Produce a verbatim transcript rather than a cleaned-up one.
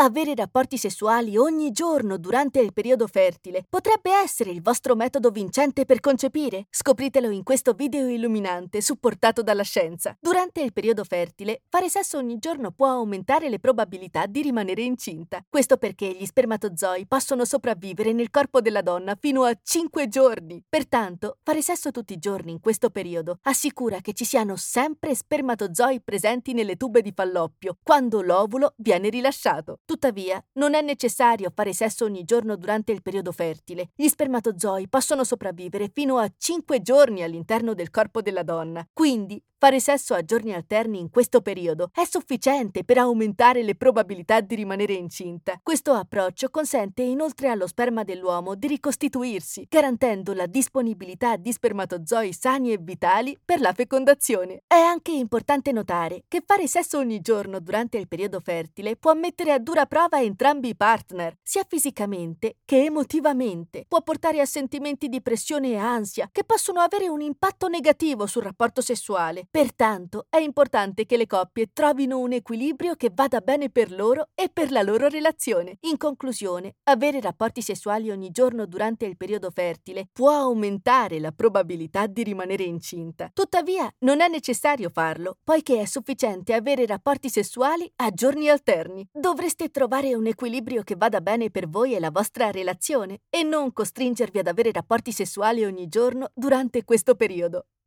Avere rapporti sessuali ogni giorno durante il periodo fertile potrebbe essere il vostro metodo vincente per concepire? Scopritelo in questo video illuminante supportato dalla scienza. Durante il periodo fertile, fare sesso ogni giorno può aumentare le probabilità di rimanere incinta. Questo perché gli spermatozoi possono sopravvivere nel corpo della donna fino a cinque giorni. Pertanto, fare sesso tutti i giorni in questo periodo assicura che ci siano sempre spermatozoi presenti nelle tube di falloppio quando l'ovulo viene rilasciato. Tuttavia, non è necessario fare sesso ogni giorno durante il periodo fertile. Gli spermatozoi possono sopravvivere fino a cinque giorni all'interno del corpo della donna. Quindi, fare sesso a giorni alterni in questo periodo è sufficiente per aumentare le probabilità di rimanere incinta. Questo approccio consente inoltre allo sperma dell'uomo di ricostituirsi, garantendo la disponibilità di spermatozoi sani e vitali per la fecondazione. È anche importante notare che fare sesso ogni giorno durante il periodo fertile può mettere a dura prova entrambi i partner, sia fisicamente che emotivamente. Può portare a sentimenti di pressione e ansia che possono avere un impatto negativo sul rapporto sessuale. Pertanto, è importante che le coppie trovino un equilibrio che vada bene per loro e per la loro relazione. In conclusione, avere rapporti sessuali ogni giorno durante il periodo fertile può aumentare la probabilità di rimanere incinta. Tuttavia, non è necessario farlo, poiché è sufficiente avere rapporti sessuali a giorni alterni. Dovreste trovare un equilibrio che vada bene per voi e la vostra relazione e non costringervi ad avere rapporti sessuali ogni giorno durante questo periodo.